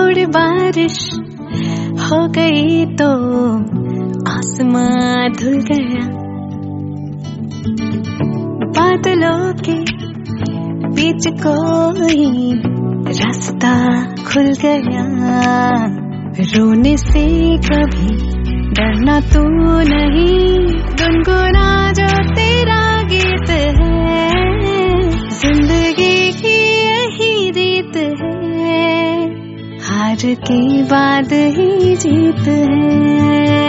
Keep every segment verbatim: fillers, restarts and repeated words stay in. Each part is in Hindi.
थोड़ी बारिश हो गई तो आसमां धुल गया, बादलों के बीच कोई रास्ता खुल गया। रोने से कभी डरना तू नहीं, गुनगुना जो तेरा गीत है, जिंदगी की यही रीत है, हार के बाद ही जीत है।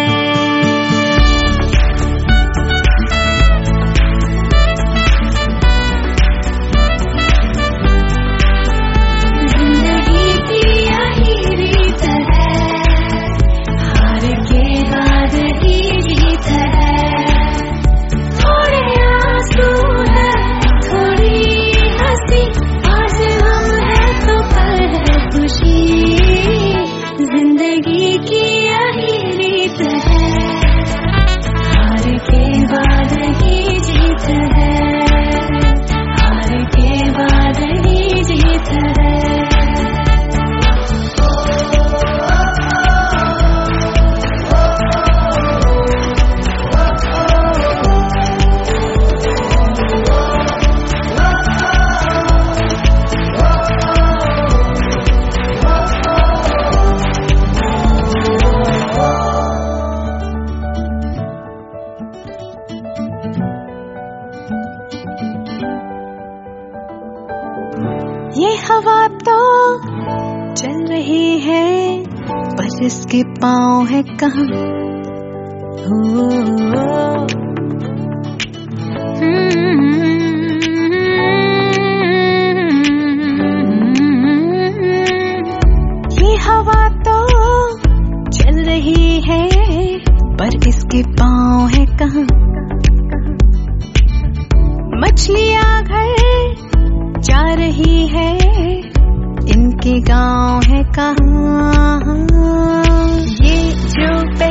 ये हवा तो चल रही है पर इसके पाँव है कहाँ। हो ये हवा तो चल रही है पर इसके पाँव है कहाँ। मछलियाँ घर जा रही है, इनके गांव है कहाँ। ये जो